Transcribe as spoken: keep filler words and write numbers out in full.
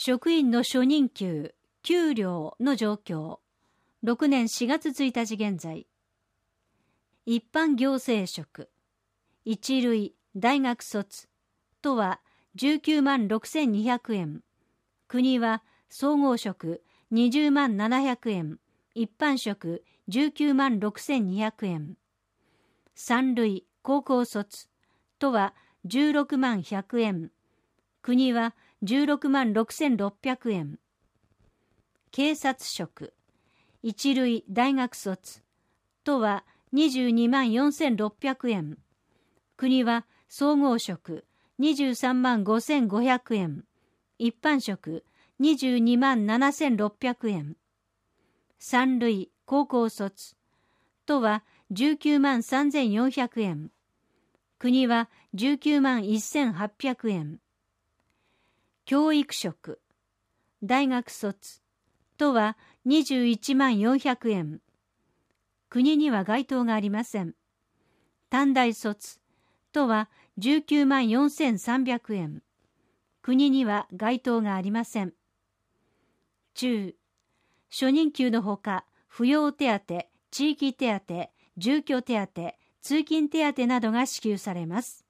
職員の初任給、給料の状況。ろくねんしがつついたち現在。一般行政職。一類、大学卒。都はじゅうきゅうまんろくせんにひゃくえん。国は総合職にじゅうまんななひゃくえん。一般職じゅうきゅうまんろくせんにひゃくえん。三類、高校卒。都はじゅうろくまんひゃくえん。国はじゅうろくまんろくせんろっぴゃくえん。警察職。一類、大学卒。都はにじゅうにまんよんせんろっぴゃくえん。国は総合職にじゅうさんまんごせんごひゃくえん。一般職にじゅうにまんななせんろっぴゃくえん。三類、高校卒。都はじゅうきゅうまんさんぜんよんひゃくえん。国はじゅうきゅうまんせんはっぴゃくえん。教育職。大学卒。都はにじゅういちまんよんひゃくえん。国には該当がありません。短大卒。都はじゅうきゅうまんよんせんさんびゃくえん。国には該当がありません。中。初任給のほか、扶養手当、地域手当、住居手当、通勤手当などが支給されます。